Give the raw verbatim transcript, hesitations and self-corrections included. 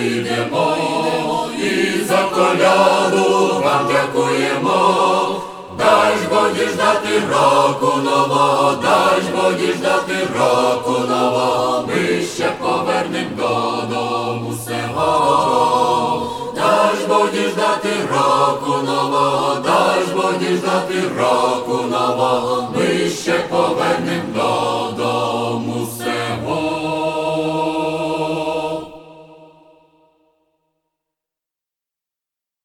йдемо, і за коляду вам дякуємо. Дай ж Бо діждати року нового, дай ж Бо діждати року нового, ми ще повернем додому сего. Дай ж Бо діждати року нового, дай ж Бо діждати року нового,